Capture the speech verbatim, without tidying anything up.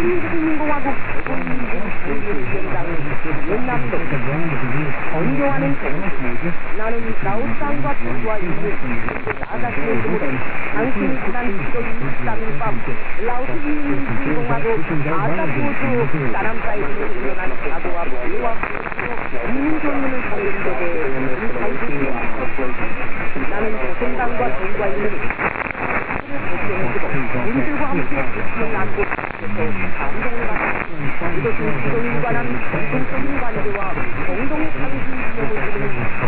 한국인공화국 국민주의위원장은 옛날도 건조하는 정치, 나는 라오스 땅과 불과 있는 나자신의 이름으로 당신이 지난 칠월 이십삼일 밤 라오스 인민주의공화국 아사푸주 사람사이드에 일어난 사고와 피해와 국민조문을 살리는 데 대해 나는 고생당과 정과 있는 우리들과 함께 지키는 안보에서 감동을 받았다. 이것은 지도인과 난 공동적인 관계와 공동의 상징 기념을 주는